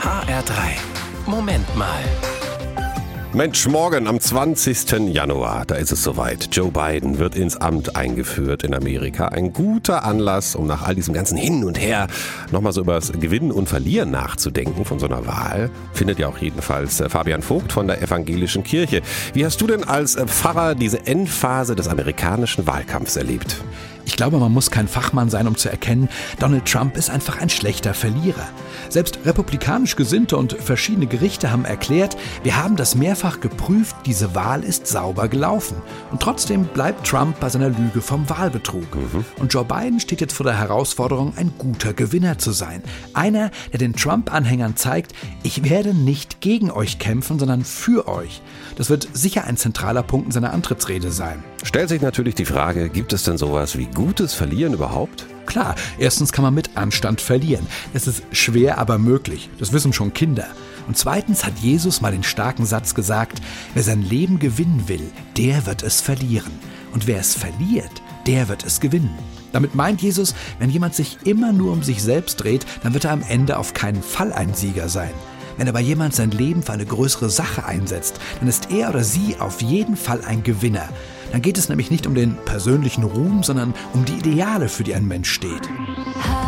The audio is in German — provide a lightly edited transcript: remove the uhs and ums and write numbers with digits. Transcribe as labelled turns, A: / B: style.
A: HR3. Moment mal.
B: Mensch, morgen am 20. Januar, da ist es soweit. Joe Biden wird ins Amt eingeführt in Amerika. Ein guter Anlass, um nach all diesem ganzen Hin und Her nochmal so über das Gewinnen und Verlieren nachzudenken von so einer Wahl. Findet ja auch jedenfalls Fabian Vogt von der Evangelischen Kirche. Wie hast du denn als Pfarrer diese Endphase des amerikanischen Wahlkampfs erlebt?
C: Ich glaube, man muss kein Fachmann sein, um zu erkennen, Donald Trump ist einfach ein schlechter Verlierer. Selbst republikanisch Gesinnte und verschiedene Gerichte haben erklärt, wir haben das mehrfach geprüft, diese Wahl ist sauber gelaufen. Und trotzdem bleibt Trump bei seiner Lüge vom Wahlbetrug. Und Joe Biden steht jetzt vor der Herausforderung, ein guter Gewinner zu sein. Einer, der den Trump-Anhängern zeigt, ich werde nicht gegen euch kämpfen, sondern für euch. Das wird sicher ein zentraler Punkt in seiner Antrittsrede sein.
B: Stellt sich natürlich die Frage, gibt es denn sowas wie gutes Verlieren überhaupt?
C: Klar, erstens kann man mit Anstand verlieren. Es ist schwer, aber möglich. Das wissen schon Kinder. Und zweitens hat Jesus mal den starken Satz gesagt, wer sein Leben gewinnen will, der wird es verlieren. Und wer es verliert, der wird es gewinnen. Damit meint Jesus, wenn jemand sich immer nur um sich selbst dreht, dann wird er am Ende auf keinen Fall ein Sieger sein. Wenn aber jemand sein Leben für eine größere Sache einsetzt, dann ist er oder sie auf jeden Fall ein Gewinner. Dann geht es nämlich nicht um den persönlichen Ruhm, sondern um die Ideale, für die ein Mensch steht.